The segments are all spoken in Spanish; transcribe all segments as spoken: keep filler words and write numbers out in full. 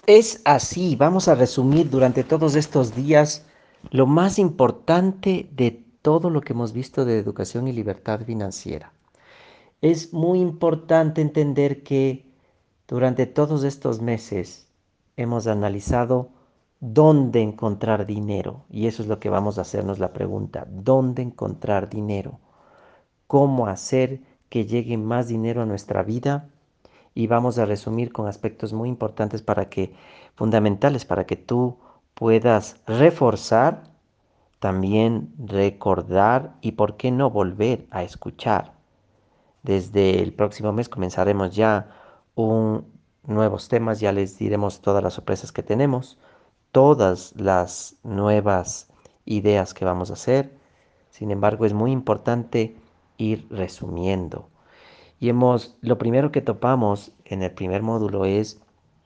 Es así, vamos a resumir durante todos estos días lo más importante de todo lo que hemos visto de educación y libertad financiera. Es muy importante entender que durante todos estos meses hemos analizado dónde encontrar dinero y eso es lo que vamos a hacernos la pregunta, ¿dónde encontrar dinero? ¿Cómo hacer que llegue más dinero a nuestra vida? Y vamos a resumir con aspectos muy importantes para que, fundamentales para que tú puedas reforzar, también recordar y por qué no volver a escuchar. Desde el próximo mes comenzaremos ya un, nuevos temas, ya les diremos todas las sorpresas que tenemos, todas las nuevas ideas que vamos a hacer. Sin embargo, es muy importante ir resumiendo. Y hemos, lo primero que topamos en el primer módulo es,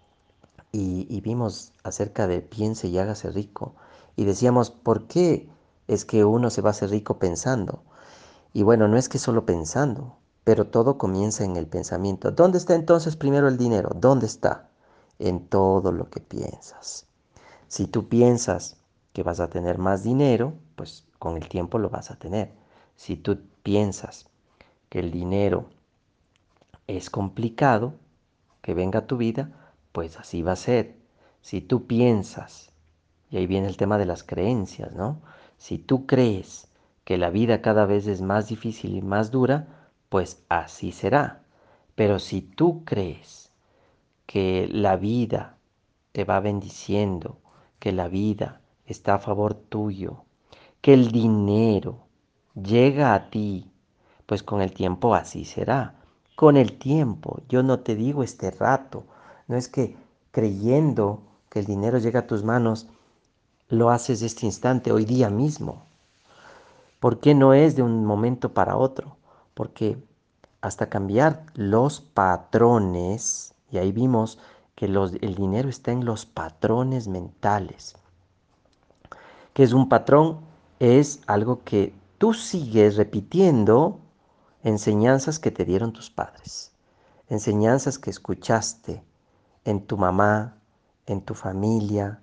y, y vimos acerca de piense y hágase rico. Y decíamos, ¿por qué es que uno se va a hacer rico pensando? Y bueno, no es que solo pensando, pero todo comienza en el pensamiento. ¿Dónde está entonces primero el dinero? ¿Dónde está? En todo lo que piensas. Si tú piensas que vas a tener más dinero, pues con el tiempo lo vas a tener. Si tú piensas que el dinero es complicado que venga a tu vida, pues así va a ser. Si tú piensas, y ahí viene el tema de las creencias, ¿no? Si tú crees que la vida cada vez es más difícil y más dura, pues así será. Pero si tú crees que la vida te va bendiciendo, que la vida está a favor tuyo, que el dinero llega a ti, pues con el tiempo así será. Con el tiempo, yo no te digo este rato, no es que creyendo que el dinero llega a tus manos, lo haces este instante, hoy día mismo. ¿Por qué no es de un momento para otro? Porque hasta cambiar los patrones, y ahí vimos que los, el dinero está en los patrones mentales. ¿Qué es un patrón? Es algo que tú sigues repitiendo enseñanzas que te dieron tus padres, enseñanzas que escuchaste en tu mamá, en tu familia,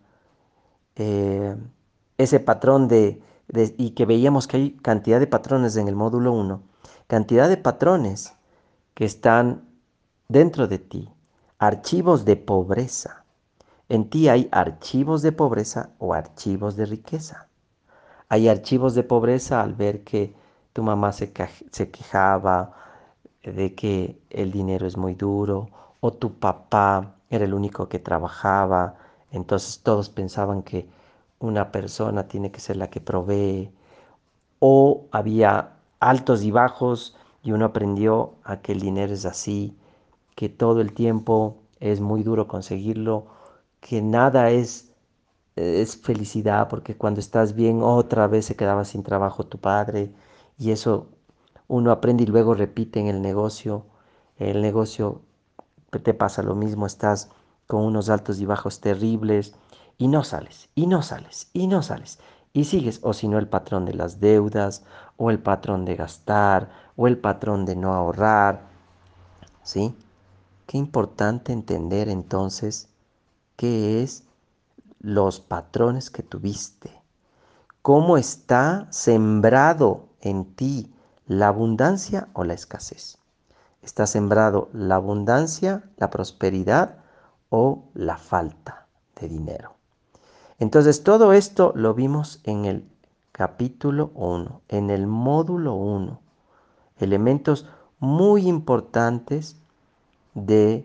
eh, ese patrón de, de, y que veíamos que hay cantidad de patrones en el módulo uno, cantidad de patrones que están dentro de ti, archivos de pobreza. En ti hay archivos de pobreza o archivos de riqueza. Hay archivos de pobreza al ver que tu mamá se, se quejaba de que el dinero es muy duro o tu papá era el único que trabajaba, entonces todos pensaban que una persona tiene que ser la que provee, o había altos y bajos y uno aprendió a que el dinero es así, que todo el tiempo es muy duro conseguirlo, que nada es, es felicidad porque cuando estás bien otra vez se quedaba sin trabajo tu padre y eso uno aprende y luego repite en el negocio. El negocio te pasa lo mismo, estás con unos altos y bajos terribles y no sales, y no sales, y no sales. Y sigues, o si no, el patrón de las deudas, o el patrón de gastar, o el patrón de no ahorrar, ¿sí? Qué importante entender entonces qué es los patrones que tuviste, cómo está sembrado en ti la abundancia o la escasez. Está sembrado la abundancia, la prosperidad o la falta de dinero. Entonces todo esto lo vimos en el capítulo uno, en el módulo uno. Elementos muy importantes de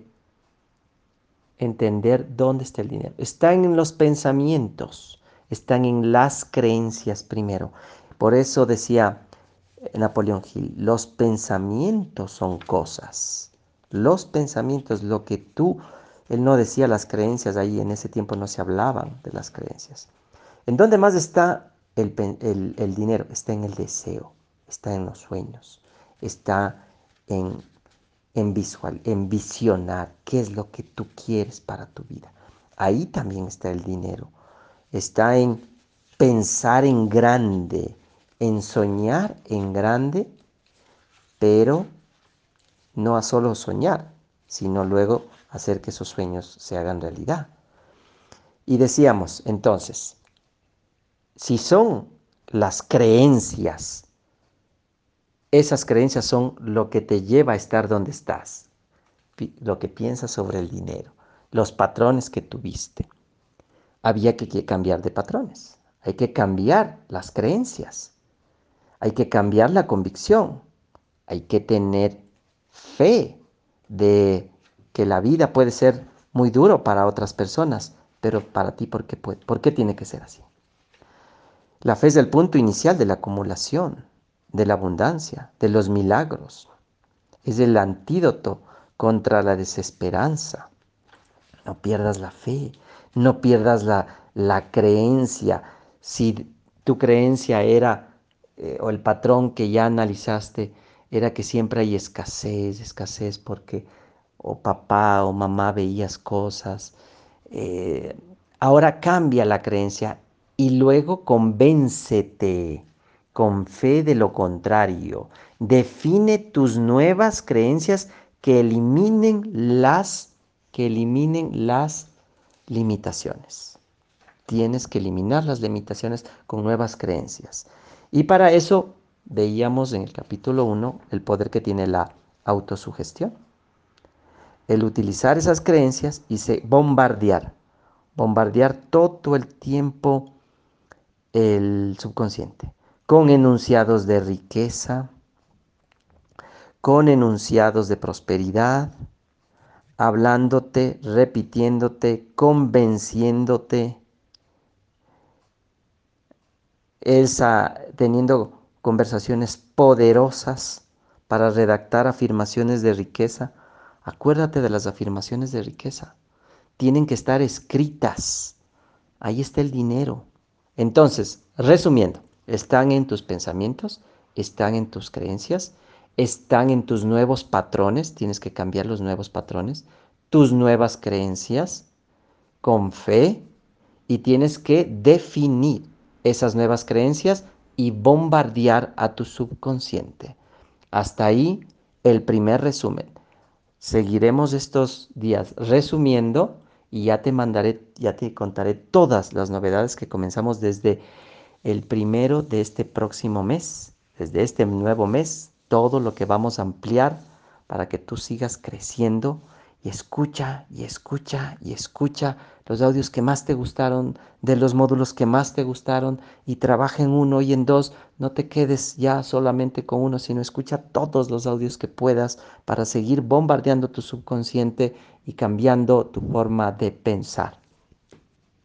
entender dónde está el dinero. Están en los pensamientos, están en las creencias primero. Por eso decía Napoleón Hill, los pensamientos son cosas. Los pensamientos, lo que tú, él no decía las creencias, ahí en ese tiempo no se hablaban de las creencias. ¿En dónde más está el, el, el dinero? Está en el deseo, está en los sueños, está en, en visual, en visionar qué es lo que tú quieres para tu vida. Ahí también está el dinero. Está en pensar en grande, en soñar en grande, pero no a solo soñar, sino luego hacer que esos sueños se hagan realidad. Y decíamos entonces, si son las creencias, esas creencias son lo que te lleva a estar donde estás, lo que piensas sobre el dinero, los patrones que tuviste. Había que cambiar de patrones, hay que cambiar las creencias, hay que cambiar la convicción, hay que tener fe de que la vida puede ser muy duro para otras personas, pero para ti, ¿por qué puede? ¿Por qué tiene que ser así? La fe es el punto inicial de la acumulación, de la abundancia, de los milagros. Es el antídoto contra la desesperanza. No pierdas la fe, no pierdas la, la creencia. Si tu creencia era, eh, o el patrón que ya analizaste, era que siempre hay escasez, escasez porque o papá o mamá veías cosas. eh, Ahora cambia la creencia y luego convéncete con fe de lo contrario. Define tus nuevas creencias que eliminen las que eliminen las limitaciones. Tienes que eliminar las limitaciones con nuevas creencias. Y para eso veíamos en el capítulo uno el poder que tiene la autosugestión. El utilizar esas creencias y se bombardear, bombardear todo el tiempo el subconsciente con enunciados de riqueza, con enunciados de prosperidad, hablándote, repitiéndote, convenciéndote, esa, teniendo conversaciones poderosas para redactar afirmaciones de riqueza. Acuérdate de las afirmaciones de riqueza. Tienen que estar escritas. Ahí está el dinero. Entonces, resumiendo, están en tus pensamientos, están en tus creencias, están en tus nuevos patrones, tienes que cambiar los nuevos patrones, tus nuevas creencias con fe y tienes que definir esas nuevas creencias y bombardear a tu subconsciente. Hasta ahí el primer resumen. Seguiremos estos días resumiendo y ya te mandaré, ya te contaré todas las novedades que comenzamos desde el primero de este próximo mes, desde este nuevo mes, todo lo que vamos a ampliar para que tú sigas creciendo y escucha y escucha y escucha los audios que más te gustaron, de los módulos que más te gustaron y trabaja en uno y en dos. No te quedes ya solamente con uno, sino escucha todos los audios que puedas para seguir bombardeando tu subconsciente y cambiando tu forma de pensar.